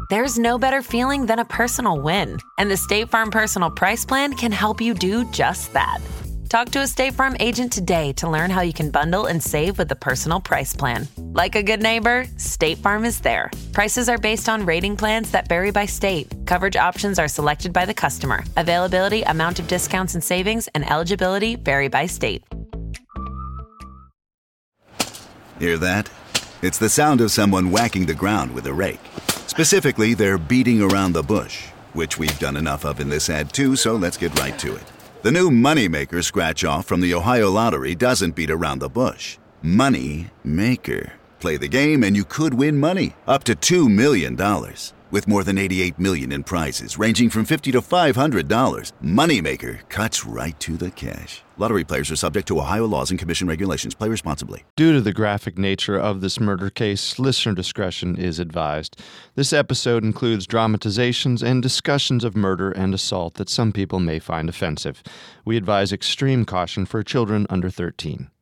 There's no better feeling than a personal win, and the State Farm Personal Price Plan can help you do just that. Talk to a State Farm agent today to learn how you can bundle and save with the Personal Price Plan. Like a good neighbor, State Farm is there. Prices are based on rating plans that vary by state. Coverage options are selected by the customer. Availability, amount of discounts and savings, and eligibility vary by state. Hear that? It's the sound of someone whacking the ground with a rake. Specifically, they're beating around the bush, which we've done enough of in this ad too, so let's get right to it. The new Money Maker scratch-off from the Ohio Lottery doesn't beat around the bush. Money Maker. Play the game and you could win money, up to $2 million. With more than $88 million in prizes, ranging from $50 to $500, Money Maker cuts right to the cash. Lottery players are subject to Ohio laws and commission regulations. Play responsibly. Due to the graphic nature of this murder case, listener discretion is advised. This episode includes dramatizations and discussions of murder and assault that some people may find offensive. We advise extreme caution for children under 13.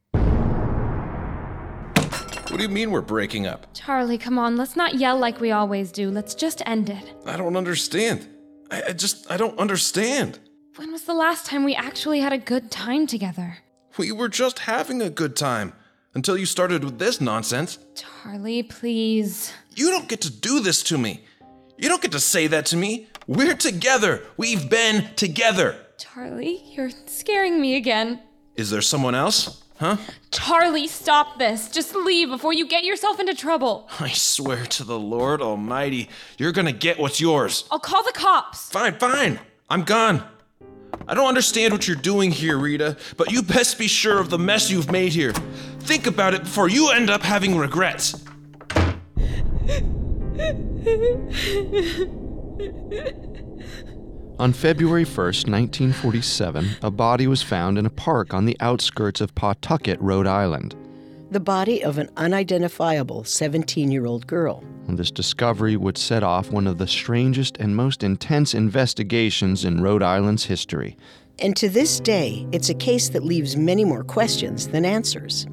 What do you mean we're breaking up? Charlie, come on, let's not yell like we always do. Let's just end it. I don't understand. I don't understand. When was the last time we actually had a good time together? We were just having a good time. Until you started with this nonsense. Charlie, please. You don't get to do this to me. You don't get to say that to me. We're together. We've been together. Charlie, you're scaring me again. Is there someone else? Huh? Charlie, stop this. Just leave before you get yourself into trouble. I swear to the Lord Almighty, you're gonna get what's yours. I'll call the cops. Fine. I'm gone. I don't understand what you're doing here, Rita, but you best be sure of the mess you've made here. Think about it before you end up having regrets. On February 1st, 1947, a body was found in a park on the outskirts of Pawtucket, Rhode Island. The body of an unidentifiable 17-year-old girl. This discovery would set off one of the strangest and most intense investigations in Rhode Island's history. And to this day, it's a case that leaves many more questions than answers.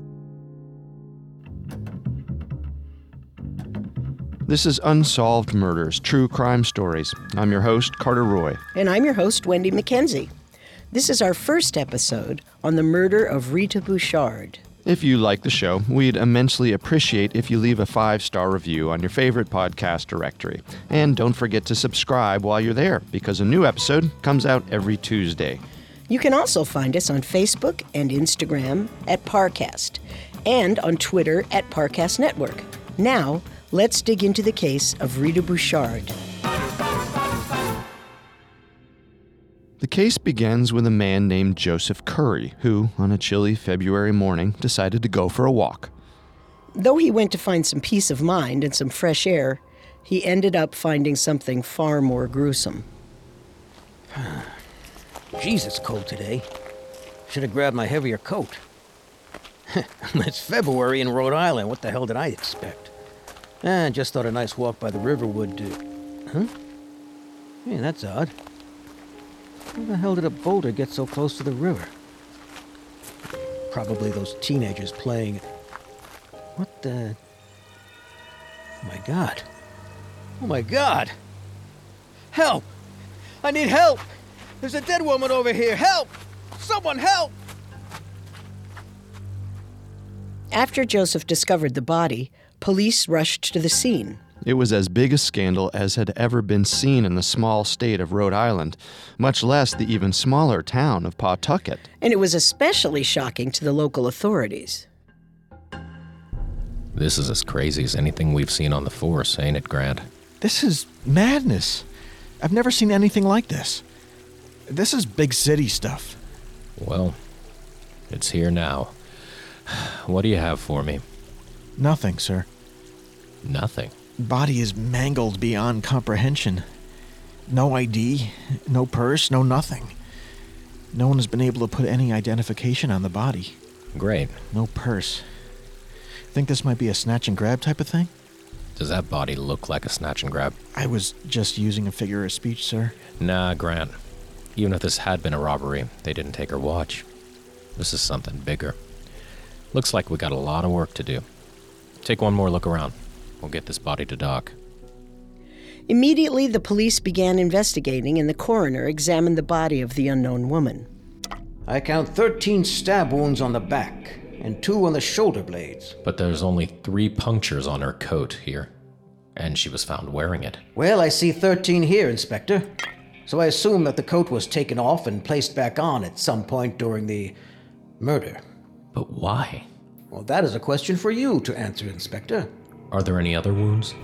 This is Unsolved Murders, True Crime Stories. I'm your host, Carter Roy. And I'm your host, Wendy McKenzie. This is our first episode on the murder of Rita Bouchard. If you like the show, we'd immensely appreciate if you leave a 5-star review on your favorite podcast directory. And don't forget to subscribe while you're there, because a new episode comes out every Tuesday. You can also find us on Facebook and Instagram at Parcast, and on Twitter at Parcast Network. Now, let's dig into the case of Rita Bouchard. The case begins with a man named Joseph Curry, who, on a chilly February morning, decided to go for a walk. Though he went to find some peace of mind and some fresh air, he ended up finding something far more gruesome. Geez, it's cold today. Should have grabbed my heavier coat. It's February in Rhode Island. What the hell did I expect? Just thought a nice walk by the river would do. Huh? Hey, that's odd. How the hell did a boulder get so close to the river? Probably those teenagers playing. What the... Oh my God. Oh my God! Help! I need help! There's a dead woman over here! Help! Someone help! After Joseph discovered the body, police rushed to the scene. It was as big a scandal as had ever been seen in the small state of Rhode Island, much less the even smaller town of Pawtucket. And it was especially shocking to the local authorities. This is as crazy as anything we've seen on the force, ain't it, Grant? This is madness. I've never seen anything like this. This is big city stuff. Well, it's here now. What do you have for me? Nothing, sir. Nothing? Body is mangled beyond comprehension. No ID, no purse, no nothing. No one has been able to put any identification on the body. Great. No purse. Think this might be a snatch and grab type of thing? Does that body look like a snatch and grab? I was just using a figure of speech, sir. Nah, Grant. Even if this had been a robbery, they didn't take her watch. This is something bigger. Looks like we got a lot of work to do. Take one more look around. We'll get this body to dock. Immediately, the police began investigating, and the coroner examined the body of the unknown woman. I count 13 stab wounds on the back and 2 on the shoulder blades. But there's only 3 punctures on her coat here, and she was found wearing it. Well, I see 13 here, Inspector. So I assume that the coat was taken off and placed back on at some point during the murder. But why? Well, that is a question for you to answer, Inspector. Are there any other wounds?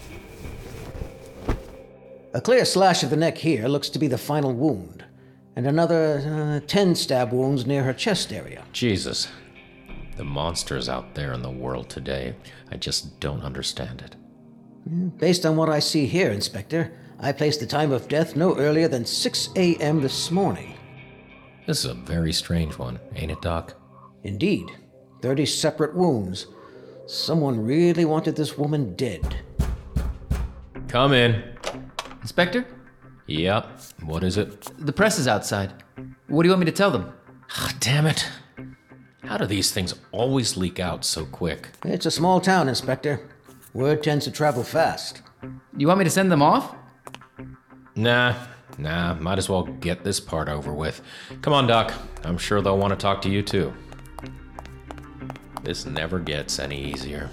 A clear slash of the neck here looks to be the final wound, and another 10 stab wounds near her chest area. Jesus. The monsters out there in the world today, I just don't understand it. Based on what I see here, Inspector, I placed the time of death no earlier than 6 a.m. this morning. This is a very strange one, ain't it, Doc? Indeed. 30 separate wounds. Someone really wanted this woman dead. Come in. Inspector? Yep. What is it? The press is outside. What do you want me to tell them? Damn it. How do these things always leak out so quick? It's a small town, Inspector. Word tends to travel fast. You want me to send them off? Nah, might as well get this part over with. Come on, Doc. I'm sure they'll want to talk to you, too. This never gets any easier.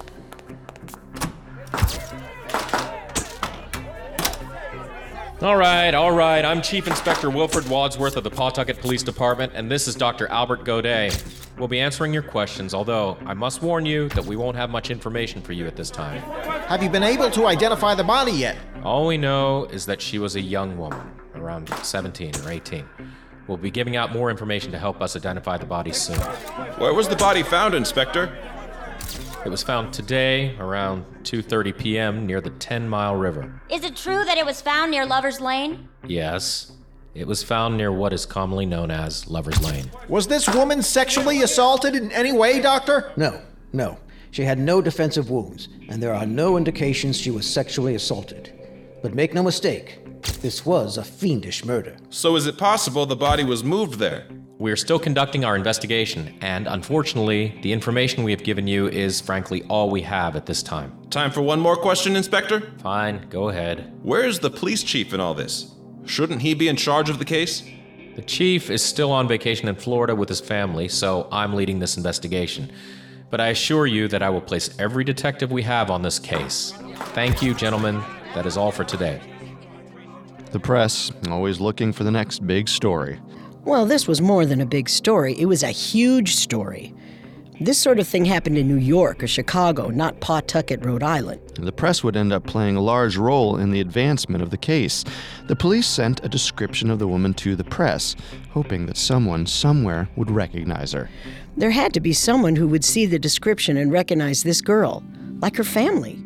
All right. I'm Chief Inspector Wilfred Wadsworth of the Pawtucket Police Department, and this is Dr. Albert Godet. We'll be answering your questions, although I must warn you that we won't have much information for you at this time. Have you been able to identify the body yet? All we know is that she was a young woman, around 17 or 18. We'll be giving out more information to help us identify the body soon. Where was the body found, Inspector? It was found today around 2:30 p.m. near the 10 Mile River. Is it true that it was found near Lover's Lane? Yes. It was found near what is commonly known as Lover's Lane. Was this woman sexually assaulted in any way, Doctor? No. She had no defensive wounds, and there are no indications she was sexually assaulted. But make no mistake, this was a fiendish murder. So is it possible the body was moved there? We're still conducting our investigation, and unfortunately, the information we have given you is frankly all we have at this time. Time for one more question, Inspector? Fine, go ahead. Where is the police chief in all this? Shouldn't he be in charge of the case? The chief is still on vacation in Florida with his family, so I'm leading this investigation. But I assure you that I will place every detective we have on this case. Thank you, gentlemen. That is all for today. The press, always looking for the next big story. Well, this was more than a big story. It was a huge story. This sort of thing happened in New York or Chicago, not Pawtucket, Rhode Island. The press would end up playing a large role in the advancement of the case. The police sent a description of the woman to the press, hoping that someone somewhere would recognize her. There had to be someone who would see the description and recognize this girl, like her family.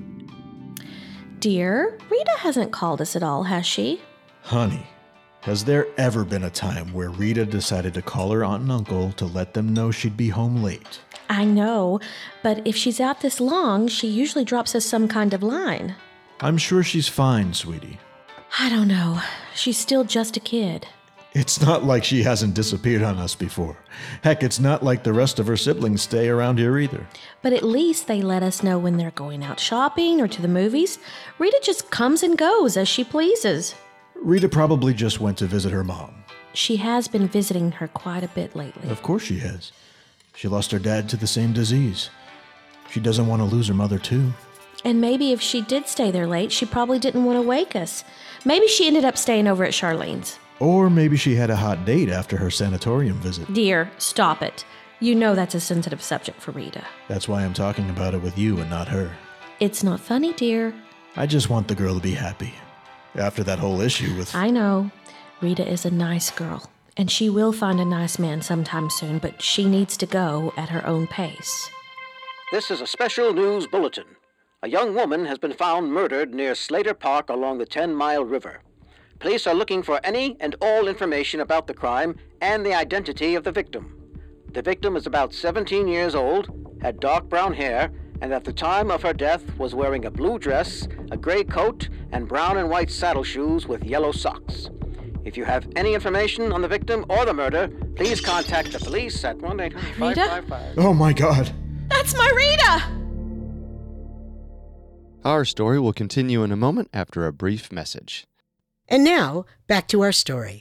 Dear, Rita hasn't called us at all, has she? Honey, has there ever been a time where Rita decided to call her aunt and uncle to let them know she'd be home late? I know, but if she's out this long, she usually drops us some kind of line. I'm sure she's fine, sweetie. I don't know. She's still just a kid. It's not like she hasn't disappeared on us before. Heck, it's not like the rest of her siblings stay around here either. But at least they let us know when they're going out shopping or to the movies. Rita just comes and goes as she pleases. Rita probably just went to visit her mom. She has been visiting her quite a bit lately. Of course she has. She lost her dad to the same disease. She doesn't want to lose her mother, too. And maybe if she did stay there late, she probably didn't want to wake us. Maybe she ended up staying over at Charlene's. Or maybe she had a hot date after her sanatorium visit. Dear, stop it. You know that's a sensitive subject for Rita. That's why I'm talking about it with you and not her. It's not funny, dear. I just want the girl to be happy. After that whole issue with... I know. Rita is a nice girl. And she will find a nice man sometime soon, but she needs to go at her own pace. This is a special news bulletin. A young woman has been found murdered near Slater Park along the 10 Mile River. Police are looking for any and all information about the crime and the identity of the victim. The victim is about 17 years old, had dark brown hair, and at the time of her death was wearing a blue dress, a gray coat, and brown and white saddle shoes with yellow socks. If you have any information on the victim or the murder, please contact the police at 1-800-555. Oh my God. That's my Rita! Our story will continue in a moment after a brief message. And now, back to our story.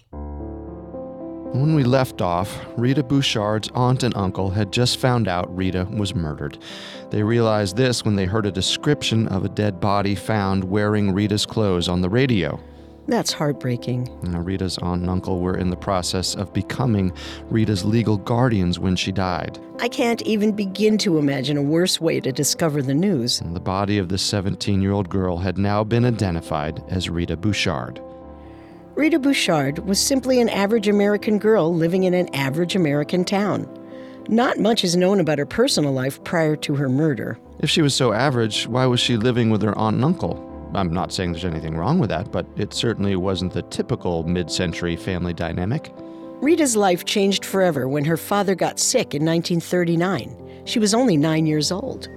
When we left off, Rita Bouchard's aunt and uncle had just found out Rita was murdered. They realized this when they heard a description of a dead body found wearing Rita's clothes on the radio. That's heartbreaking. Rita's aunt and uncle were in the process of becoming Rita's legal guardians when she died. I can't even begin to imagine a worse way to discover the news. The body of the 17-year-old girl had now been identified as Rita Bouchard. Rita Bouchard was simply an average American girl living in an average American town. Not much is known about her personal life prior to her murder. If she was so average, why was she living with her aunt and uncle? I'm not saying there's anything wrong with that, but it certainly wasn't the typical mid-century family dynamic. Rita's life changed forever when her father got sick in 1939. She was only 9 years old.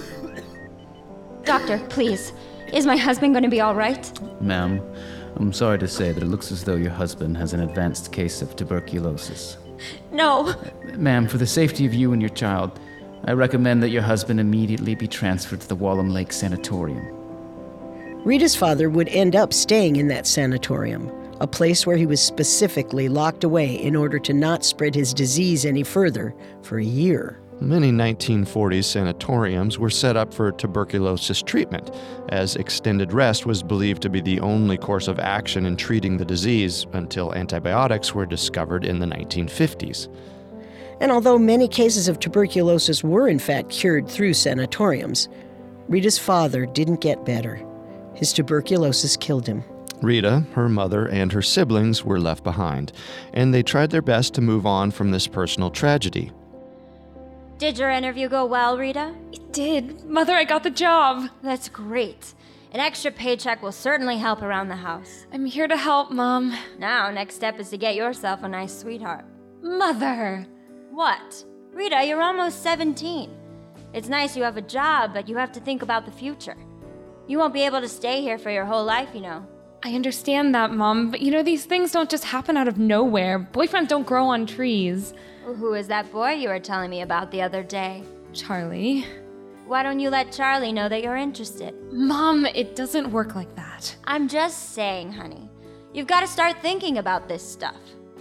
Doctor, please. Is my husband going to be all right? Ma'am, I'm sorry to say that it looks as though your husband has an advanced case of tuberculosis. No. Ma'am, for the safety of you and your child, I recommend that your husband immediately be transferred to the Wallem Lake Sanatorium. Rita's father would end up staying in that sanatorium, a place where he was specifically locked away in order to not spread his disease any further for a year. Many 1940s sanatoriums were set up for tuberculosis treatment, as extended rest was believed to be the only course of action in treating the disease until antibiotics were discovered in the 1950s. And although many cases of tuberculosis were in fact cured through sanatoriums, Rita's father didn't get better. His tuberculosis killed him. Rita, her mother, and her siblings were left behind, and they tried their best to move on from this personal tragedy. Did your interview go well, Rita? It did. Mother, I got the job. That's great. An extra paycheck will certainly help around the house. I'm here to help, Mom. Now, next step is to get yourself a nice sweetheart. Mother! What? Rita, you're almost 17. It's nice you have a job, but you have to think about the future. You won't be able to stay here for your whole life, you know. I understand that, Mom, but these things don't just happen out of nowhere. Boyfriends don't grow on trees. Well, who is that boy you were telling me about the other day? Charlie. Why don't you let Charlie know that you're interested? Mom, it doesn't work like that. I'm just saying, honey. You've got to start thinking about this stuff.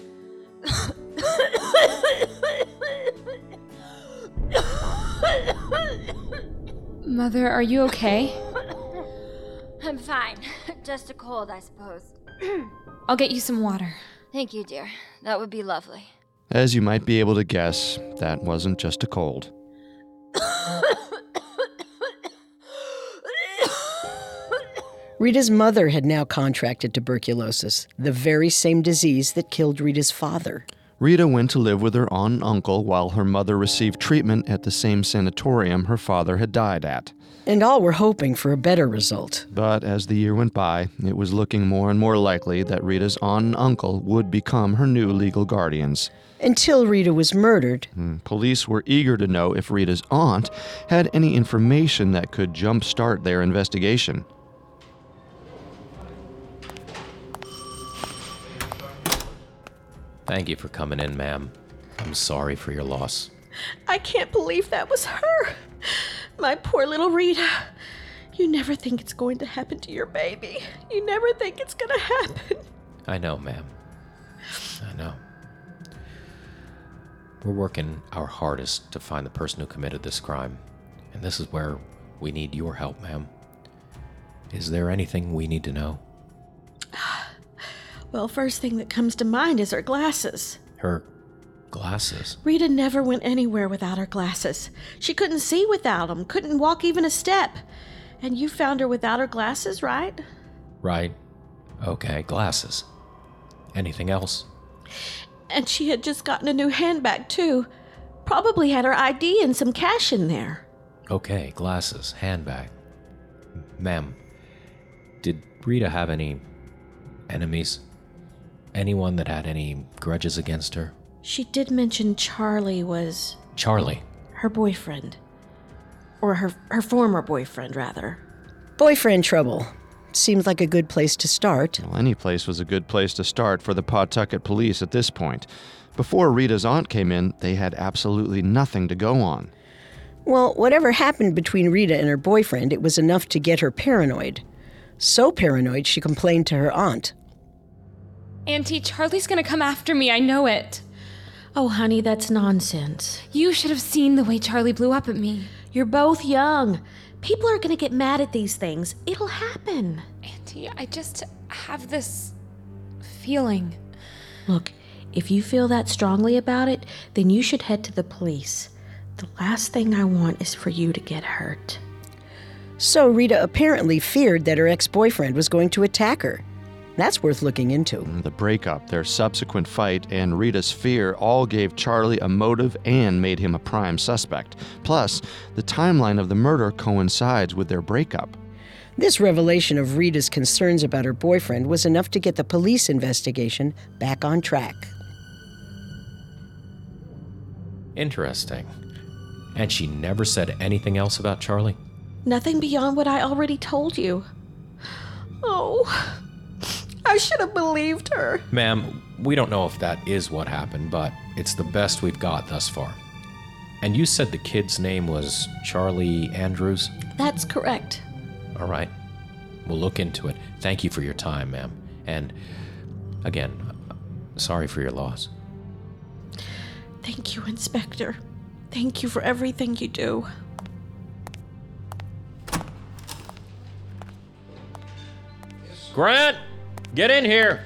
Mother, are you okay? I'm fine. Just a cold, I suppose. I'll get you some water. Thank you, dear. That would be lovely. As you might be able to guess, that wasn't just a cold. Rita's mother had now contracted tuberculosis, the very same disease that killed Rita's father. Rita went to live with her aunt and uncle while her mother received treatment at the same sanatorium her father had died at. And all were hoping for a better result. But as the year went by, it was looking more and more likely that Rita's aunt and uncle would become her new legal guardians. Until Rita was murdered. Police were eager to know if Rita's aunt had any information that could jumpstart their investigation. Thank you for coming in, ma'am. I'm sorry for your loss. I can't believe that was her. My poor little Rita. You never think it's going to happen to your baby. You never think it's going to happen. I know, ma'am. I know. We're working our hardest to find the person who committed this crime. And this is where we need your help, ma'am. Is there anything we need to know? Well, first thing that comes to mind is her glasses. Her glasses? Rita never went anywhere without her glasses. She couldn't see without them, couldn't walk even a step. And you found her without her glasses, right? Right. Okay, glasses. Anything else? And she had just gotten a new handbag, too. Probably had her ID and some cash in there. Okay, glasses, handbag. Ma'am, did Rita have any enemies? Anyone that had any grudges against her? She did mention Charlie was... Charlie? Her boyfriend. Or her former boyfriend, rather. Boyfriend trouble. Seemed like a good place to start. Well, any place was a good place to start for the Pawtucket police at this point. Before Rita's aunt came in, they had absolutely nothing to go on. Well, whatever happened between Rita and her boyfriend, it was enough to get her paranoid. So paranoid, she complained to her aunt. Auntie, Charlie's gonna come after me, I know it. Oh, honey, that's nonsense. You should have seen the way Charlie blew up at me. You're both young. People are gonna get mad at these things. It'll happen. Auntie, I just have this feeling. Look, if you feel that strongly about it, then you should head to the police. The last thing I want is for you to get hurt. So Rita apparently feared that her ex-boyfriend was going to attack her. That's worth looking into. The breakup, their subsequent fight, and Rita's fear all gave Charlie a motive and made him a prime suspect. Plus, the timeline of the murder coincides with their breakup. This revelation of Rita's concerns about her boyfriend was enough to get the police investigation back on track. Interesting. And she never said anything else about Charlie? Nothing beyond what I already told you. Oh, I should have believed her. Ma'am, we don't know if that is what happened, but it's the best we've got thus far. And you said the kid's name was Charlie Andrews? That's correct. All right. We'll look into it. Thank you for your time, ma'am. And, again, sorry for your loss. Thank you, Inspector. Thank you for everything you do. Grant, get in here.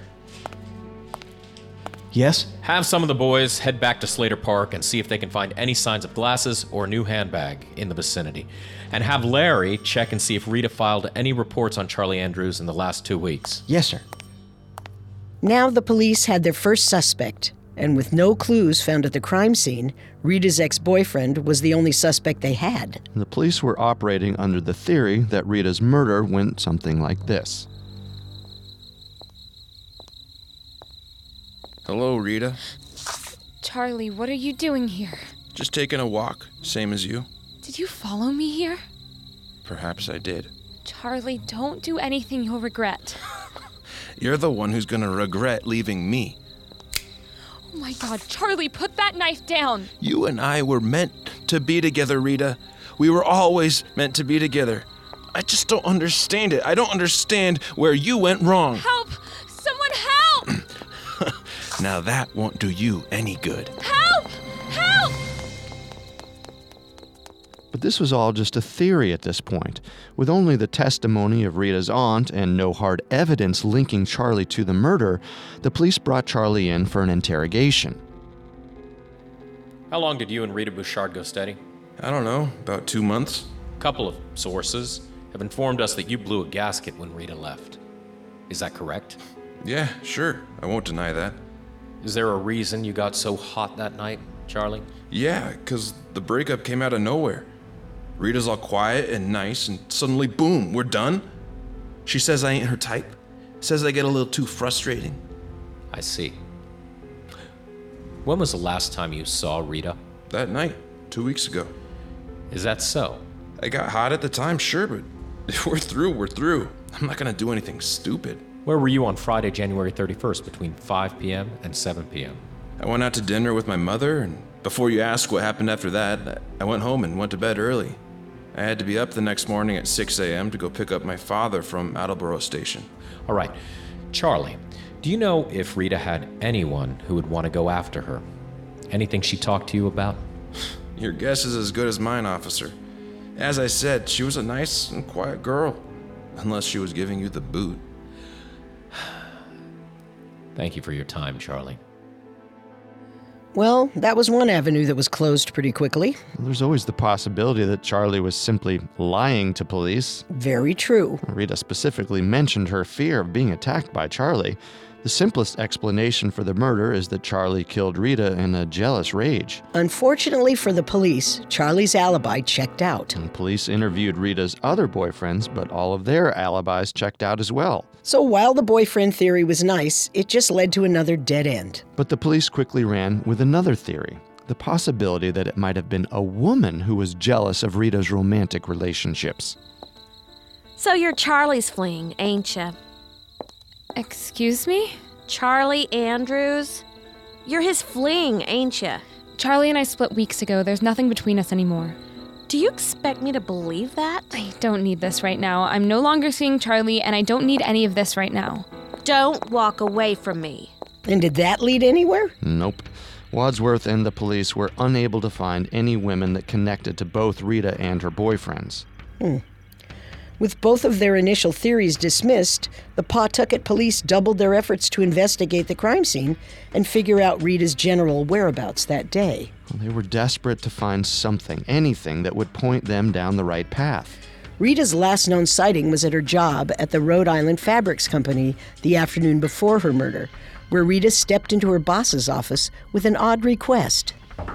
Yes? Have some of the boys head back to Slater Park and see if they can find any signs of glasses or a new handbag in the vicinity. And have Larry check and see if Rita filed any reports on Charlie Andrews in the last 2 weeks. Yes, sir. Now the police had their first suspect, and with no clues found at the crime scene, Rita's ex-boyfriend was the only suspect they had. The police were operating under the theory that Rita's murder went something like this. Hello, Rita. Charlie, what are you doing here? Just taking a walk, same as you. Did you follow me here? Perhaps I did. Charlie, don't do anything you'll regret. You're the one who's gonna regret leaving me. Oh my God, Charlie, put that knife down. You and I were meant to be together, Rita. We were always meant to be together. I just don't understand it. I don't understand where you went wrong. Help! Someone help! Now that won't do you any good. Help! Help! But this was all just a theory at this point. With only the testimony of Rita's aunt and no hard evidence linking Charlie to the murder, the police brought Charlie in for an interrogation. How long did you and Rita Bouchard go steady? I don't know, about 2 months. A couple of sources have informed us that you blew a gasket when Rita left. Is that correct? Yeah, sure. I won't deny that. Is there a reason you got so hot that night, Charlie? Yeah, 'cause the breakup came out of nowhere. Rita's all quiet and nice, and suddenly, boom, we're done. She says I ain't her type. Says I get a little too frustrating. I see. When was the last time you saw Rita? That night, 2 weeks ago. Is that so? I got hot at the time, sure, but if we're through, we're through. I'm not gonna do anything stupid. Where were you on Friday, January 31st, between 5 p.m. and 7 p.m.? I went out to dinner with my mother, and before you ask what happened after that, I went home and went to bed early. I had to be up the next morning at 6 a.m. to go pick up my father from Attleboro Station. All right. Charlie, do you know if Rita had anyone who would want to go after her? Anything she talked to you about? Your guess is as good as mine, officer. As I said, she was a nice and quiet girl. Unless she was giving you the boot. Thank you for your time, Charlie. Well, that was one avenue that was closed pretty quickly. There's always the possibility that Charlie was simply lying to police. Very true. Rita specifically mentioned her fear of being attacked by Charlie. The simplest explanation for the murder is that Charlie killed Rita in a jealous rage. Unfortunately for the police, Charlie's alibi checked out. And police interviewed Rita's other boyfriends, but all of their alibis checked out as well. So while the boyfriend theory was nice, it just led to another dead end. But the police quickly ran with another theory. The possibility that it might have been a woman who was jealous of Rita's romantic relationships. So you're Charlie's fling, ain't ya? Excuse me? Charlie Andrews? You're his fling, ain't ya? Charlie and I split weeks ago. There's nothing between us anymore. Do you expect me to believe that? I don't need this right now. I'm no longer seeing Charlie, and I don't need any of this right now. Don't walk away from me. And did that lead anywhere? Nope. Wadsworth and the police were unable to find any women that connected to both Rita and her boyfriends. With both of their initial theories dismissed, the Pawtucket police doubled their efforts to investigate the crime scene and figure out Rita's general whereabouts that day. They were desperate to find something, anything that would point them down the right path. Rita's last known sighting was at her job at the Rhode Island Fabrics Company the afternoon before her murder, where Rita stepped into her boss's office with an odd request.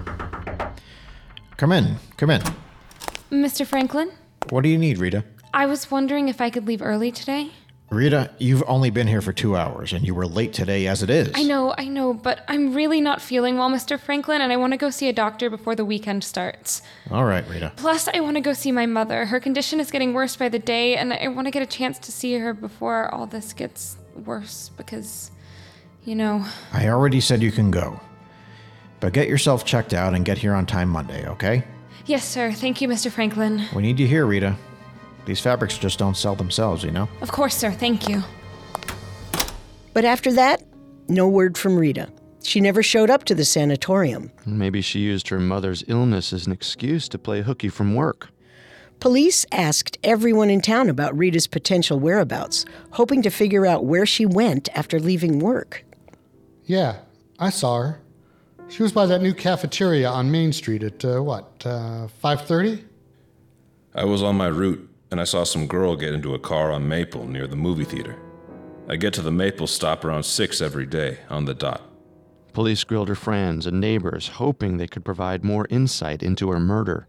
Come in. Mr. Franklin? What do you need, Rita? I was wondering if I could leave early today. Rita, you've only been here for 2 hours, and you were late today as it is. I know, but I'm really not feeling well, Mr. Franklin, and I want to go see a doctor before the weekend starts. All right, Rita. Plus, I want to go see my mother. Her condition is getting worse by the day, and I want to get a chance to see her before all this gets worse, because, I already said you can go. But get yourself checked out and get here on time Monday, okay? Yes, sir. Thank you, Mr. Franklin. We need you here, Rita. These fabrics just don't sell themselves, you know? Of course, sir. Thank you. But after that, no word from Rita. She never showed up to the sanatorium. Maybe she used her mother's illness as an excuse to play hooky from work. Police asked everyone in town about Rita's potential whereabouts, hoping to figure out where she went after leaving work. Yeah, I saw her. She was by that new cafeteria on Main Street at, 5:30? I was on my route, and I saw some girl get into a car on Maple near the movie theater. I get to the Maple stop around 6 every day, on the dot. Police grilled her friends and neighbors, hoping they could provide more insight into her murder.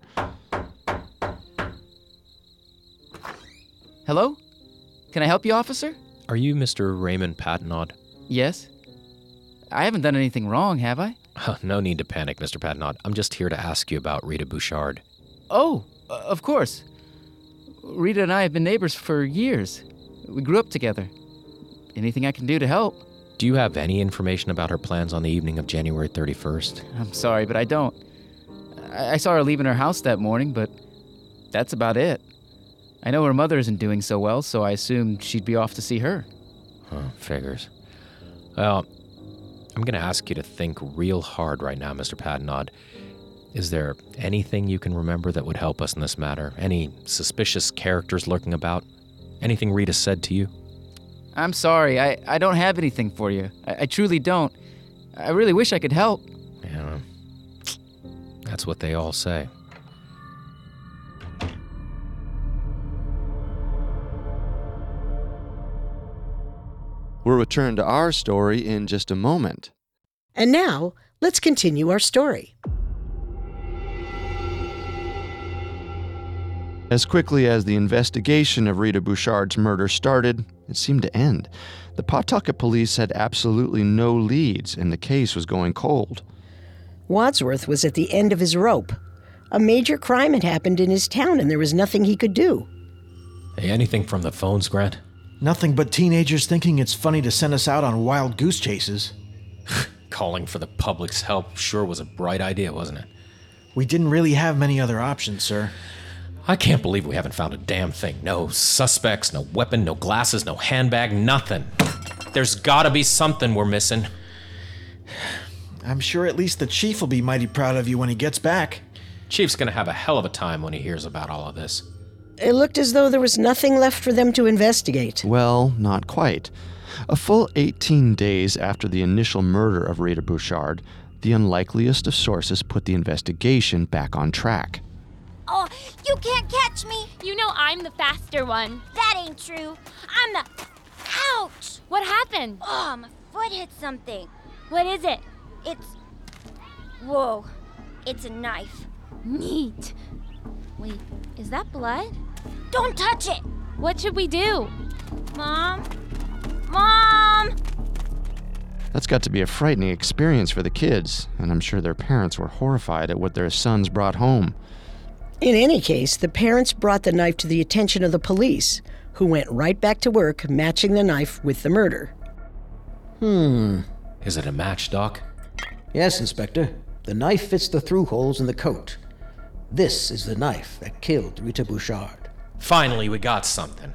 Hello? Can I help you, officer? Are you Mr. Raymond Patenaude? Yes. I haven't done anything wrong, have I? No need to panic, Mr. Patenaude. I'm just here to ask you about Rita Bouchard. Oh, of course. Rita and I have been neighbors for years. We grew up together. Anything I can do to help? Do you have any information about her plans on the evening of January 31st? I'm sorry, but I don't. I saw her leaving her house that morning, but that's about it. I know her mother isn't doing so well, so I assumed she'd be off to see her. Figures. Well, I'm going to ask you to think real hard right now, Mr. Patenaude. Is there anything you can remember that would help us in this matter? Any suspicious characters lurking about? Anything Rita said to you? I'm sorry, I don't have anything for you. I truly don't. I really wish I could help. Yeah, that's what they all say. We'll return to our story in just a moment. And now, let's continue our story. As quickly as the investigation of Rita Bouchard's murder started, it seemed to end. The Pawtucket police had absolutely no leads, and the case was going cold. Wadsworth was at the end of his rope. A major crime had happened in his town, and there was nothing he could do. Hey, anything from the phones, Grant? Nothing but teenagers thinking it's funny to send us out on wild goose chases. Calling for the public's help sure was a bright idea, wasn't it? We didn't really have many other options, sir. I can't believe we haven't found a damn thing. No suspects, no weapon, no glasses, no handbag, nothing. There's gotta be something we're missing. I'm sure at least the chief will be mighty proud of you when he gets back. Chief's gonna have a hell of a time when he hears about all of this. It looked as though there was nothing left for them to investigate. Well, not quite. A full 18 days after the initial murder of Rita Bouchard, the unlikeliest of sources put the investigation back on track. Oh, you can't catch me. You know I'm the faster one. That ain't true. I'm the... Ouch! What happened? Oh, my foot hit something. What is it? It's... Whoa. It's a knife. Neat. Wait, is that blood? Don't touch it! What should we do? Mom? Mom! That's got to be a frightening experience for the kids, and I'm sure their parents were horrified at what their sons brought home. In any case, the parents brought the knife to the attention of the police, who went right back to work matching the knife with the murder. Is it a match, Doc? Yes, Inspector. The knife fits the through holes in the coat. This is the knife that killed Rita Bouchard. Finally, we got something.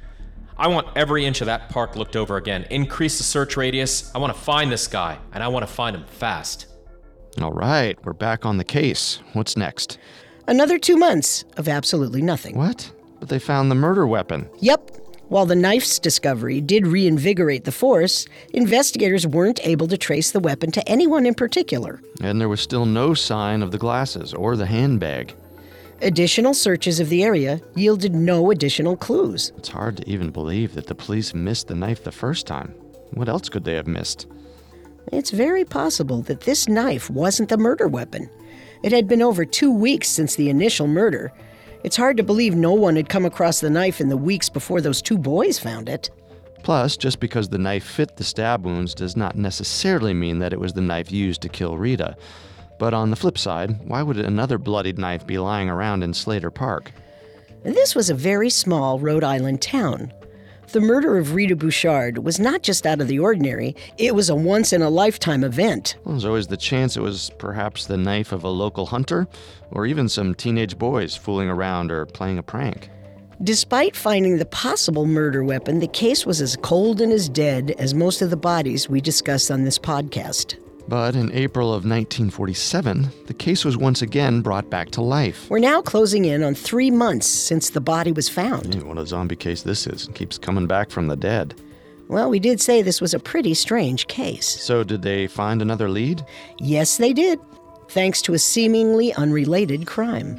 I want every inch of that park looked over again. Increase the search radius. I want to find this guy, and I want to find him fast. All right, we're back on the case. What's next? Another 2 months of absolutely nothing. What? But they found the murder weapon. Yep. While the knife's discovery did reinvigorate the force, investigators weren't able to trace the weapon to anyone in particular. And there was still no sign of the glasses or the handbag. Additional searches of the area yielded no additional clues. It's hard to even believe that the police missed the knife the first time. What else could they have missed? It's very possible that this knife wasn't the murder weapon. It had been over 2 weeks since the initial murder. It's hard to believe no one had come across the knife in the weeks before those 2 boys found it. Plus, just because the knife fit the stab wounds does not necessarily mean that it was the knife used to kill Rita. But on the flip side, why would another bloodied knife be lying around in Slater Park? This was a very small Rhode Island town. The murder of Rita Bouchard was not just out of the ordinary, it was a once-in-a-lifetime event. Well, there's always the chance it was perhaps the knife of a local hunter, or even some teenage boys fooling around or playing a prank. Despite finding the possible murder weapon, the case was as cold and as dead as most of the bodies we discussed on this podcast. But in April of 1947, the case was once again brought back to life. We're now closing in on 3 months since the body was found. What a zombie case this is. It keeps coming back from the dead. Well, we did say this was a pretty strange case. So did they find another lead? Yes, they did, thanks to a seemingly unrelated crime.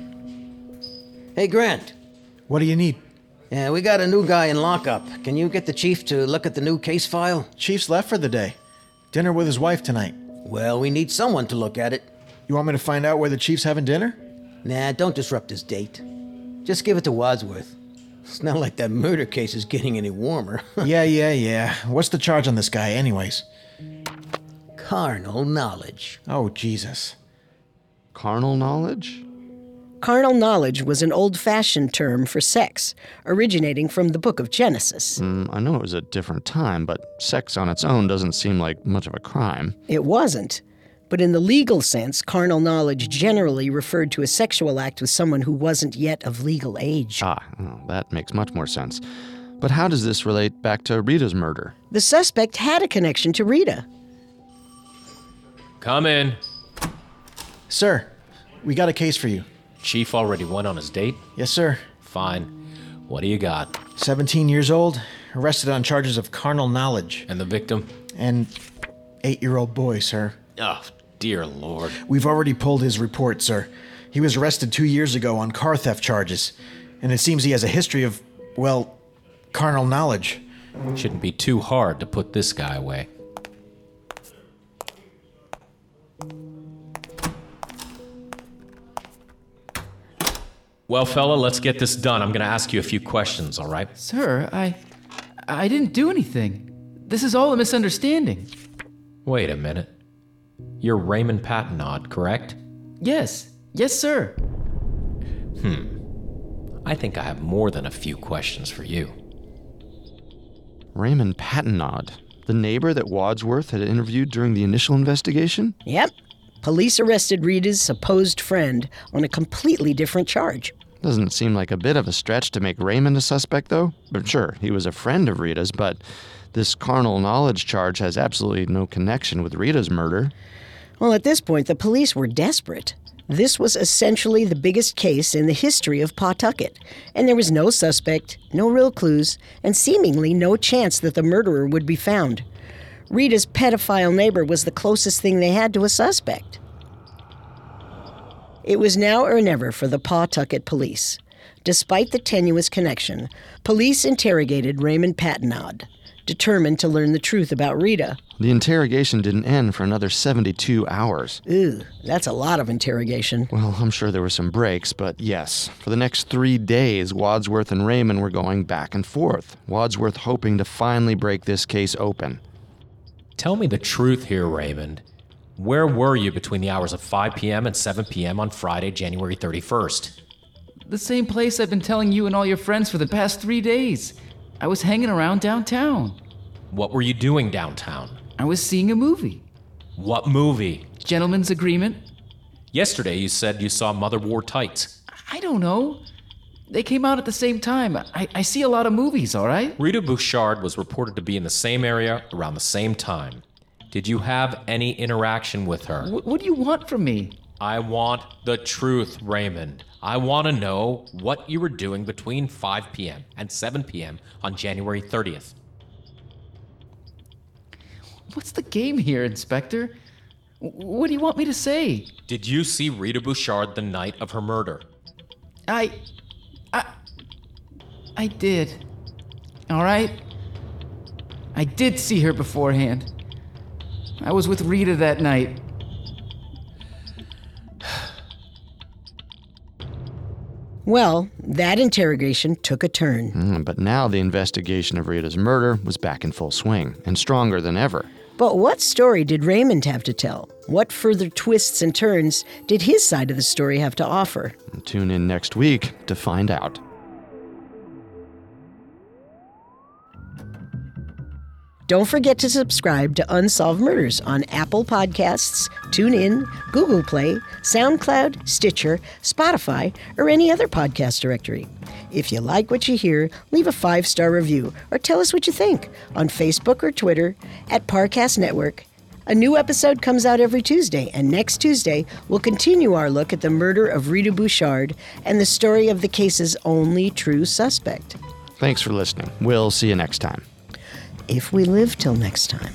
Hey, Grant. What do you need? Yeah, we got a new guy in lockup. Can you get the chief to look at the new case file? Chief's left for the day. Dinner with his wife tonight. Well, we need someone to look at it. You want me to find out where the chief's having dinner? Nah, don't disrupt his date. Just give it to Wadsworth. It's not like that murder case is getting any warmer. Yeah. What's the charge on this guy, anyways? Carnal knowledge. Oh, Jesus. Carnal knowledge? Carnal knowledge was an old-fashioned term for sex, originating from the book of Genesis. I know it was a different time, but sex on its own doesn't seem like much of a crime. It wasn't. But in the legal sense, carnal knowledge generally referred to a sexual act with someone who wasn't yet of legal age. That makes much more sense. But how does this relate back to Rita's murder? The suspect had a connection to Rita. Come in. Sir, we got a case for you. Chief already went on his date? Yes, sir. Fine. What do you got? 17 years old, arrested on charges of carnal knowledge. And the victim? An 8-year-old boy, sir. Oh, dear Lord. We've already pulled his report, sir. He was arrested 2 years ago on car theft charges. And it seems he has a history of, well, carnal knowledge. Shouldn't be too hard to put this guy away. Well, fella, let's get this done. I'm going to ask you a few questions, all right? Sir, I didn't do anything. This is all a misunderstanding. Wait a minute. You're Raymond Patternod, correct? Yes, sir. I think I have more than a few questions for you. Raymond Patternod, the neighbor that Wadsworth had interviewed during the initial investigation? Yep. Police arrested Rita's supposed friend on a completely different charge. Doesn't seem like a bit of a stretch to make Raymond a suspect, though. But sure, he was a friend of Rita's, but this carnal knowledge charge has absolutely no connection with Rita's murder. Well, at this point, the police were desperate. This was essentially the biggest case in the history of Pawtucket, and there was no suspect, no real clues, and seemingly no chance that the murderer would be found. Rita's pedophile neighbor was the closest thing they had to a suspect. It was now or never for the Pawtucket police. Despite the tenuous connection, police interrogated Raymond Patternod, determined to learn the truth about Rita. The interrogation didn't end for another 72 hours. Ooh, that's a lot of interrogation. Well, I'm sure there were some breaks, but yes. For the next 3 days, Wadsworth and Raymond were going back and forth, Wadsworth hoping to finally break this case open. Tell me the truth here, Raymond. Where were you between the hours of 5 p.m. and 7 p.m. on Friday, January 31st? The same place I've been telling you and all your friends for the past 3 days. I was hanging around downtown. What were you doing downtown? I was seeing a movie. What movie? Gentleman's Agreement. Yesterday, you said you saw Mother wore tights. I don't know. They came out at the same time. I see a lot of movies, all right? Rita Bouchard was reported to be in the same area around the same time. Did you have any interaction with her? What do you want from me? I want the truth, Raymond. I want to know what you were doing between 5 p.m. and 7 p.m. on January 30th. What's the game here, Inspector? What do you want me to say? Did you see Rita Bouchard the night of her murder? I did. All right? I did see her beforehand. I was with Rita that night. Well, that interrogation took a turn. But now the investigation of Rita's murder was back in full swing, and stronger than ever. But what story did Raymond have to tell? What further twists and turns did his side of the story have to offer? Tune in next week to find out. Don't forget to subscribe to Unsolved Murders on Apple Podcasts, TuneIn, Google Play, SoundCloud, Stitcher, Spotify, or any other podcast directory. If you like what you hear, leave a 5-star review or tell us what you think on Facebook or Twitter at Parcast Network. A new episode comes out every Tuesday, and next Tuesday we'll continue our look at the murder of Rita Bouchard and the story of the case's only true suspect. Thanks for listening. We'll see you next time. If we live till next time.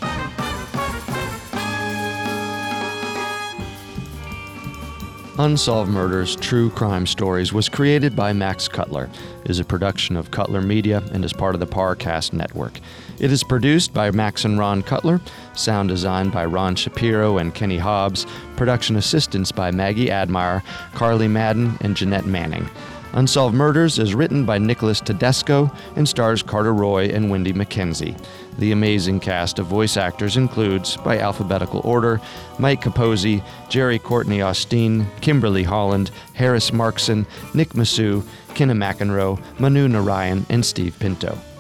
Unsolved Murders True Crime Stories was created by Max Cutler, is a production of Cutler Media, and is part of the Parcast Network. It is produced by Max and Ron Cutler, sound designed by Ron Shapiro and Kenny Hobbs, production assistance by Maggie Admire, Carly Madden, and Jeanette Manning. Unsolved Murders is written by Nicholas Tedesco and stars Carter Roy and Wendy McKenzie. The amazing cast of voice actors includes, by alphabetical order, Mike Capozzi, Jerry Courtney Austin, Kimberly Holland, Harris Markson, Nick Massou, Kenna McEnroe, Manu Narayan, and Steve Pinto.